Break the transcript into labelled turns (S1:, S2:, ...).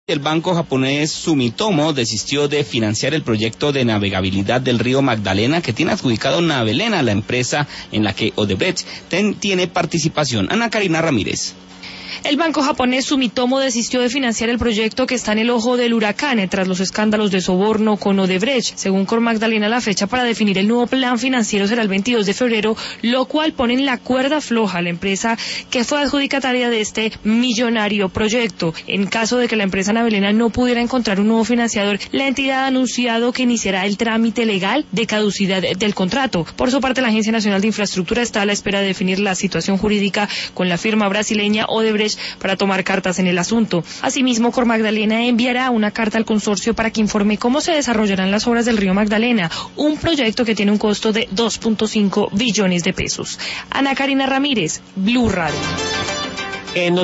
S1: El banco japonés Sumitomo desistió de financiar el proyecto de navegabilidad del río Magdalena que tiene adjudicado Navelena, la empresa en la que Odebrecht tiene participación. Ana Karina Ramírez.
S2: El banco japonés Sumitomo desistió de financiar el proyecto que está en el ojo del huracán tras los escándalos de soborno con Odebrecht. Según Cor Magdalena, la fecha para definir el nuevo plan financiero será el 22 de febrero, lo cual pone en la cuerda floja a la empresa que fue adjudicataria de este millonario proyecto. En caso de que la empresa navelena no pudiera encontrar un nuevo financiador, la entidad ha anunciado que iniciará el trámite legal de caducidad del contrato. Por su parte, la Agencia Nacional de Infraestructura está a la espera de definir la situación jurídica con la firma brasileña Odebrecht para tomar cartas en el asunto. Asimismo, Cor Magdalena enviará una carta al consorcio para que informe cómo se desarrollarán las obras del río Magdalena, un proyecto que tiene un costo de 2.5 billones de pesos. Ana Karina Ramírez, Blue Radio.